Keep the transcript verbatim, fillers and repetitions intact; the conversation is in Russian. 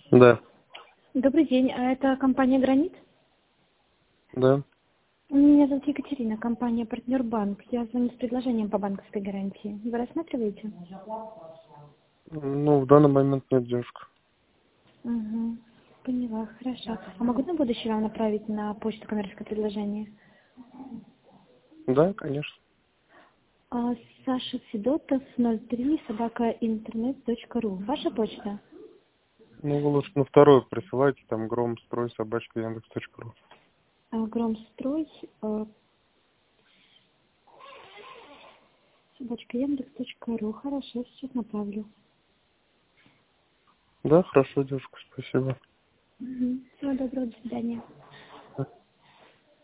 Да. Добрый день, а это компания «Гранит»? Да. Меня зовут Екатерина, компания «Партнер Банк». Я звоню с предложением по банковской гарантии. Вы рассматриваете? Ну, в данный момент нет, девушка. Угу. Поняла, хорошо. А могу на будущее вам направить на почту коммерческое предложение? Да, конечно. А, Саша Федотов, ноль три, собака интернет точка ру. Ваша почта? Ну, вы лучше на вторую присылайте, там громстрой собачка яндекс точка ру. А, Громстрой, а, собачка яндекс точка ру. Хорошо, сейчас направлю. Да, хорошо, девушка, спасибо. Угу. Всего доброго, до свидания.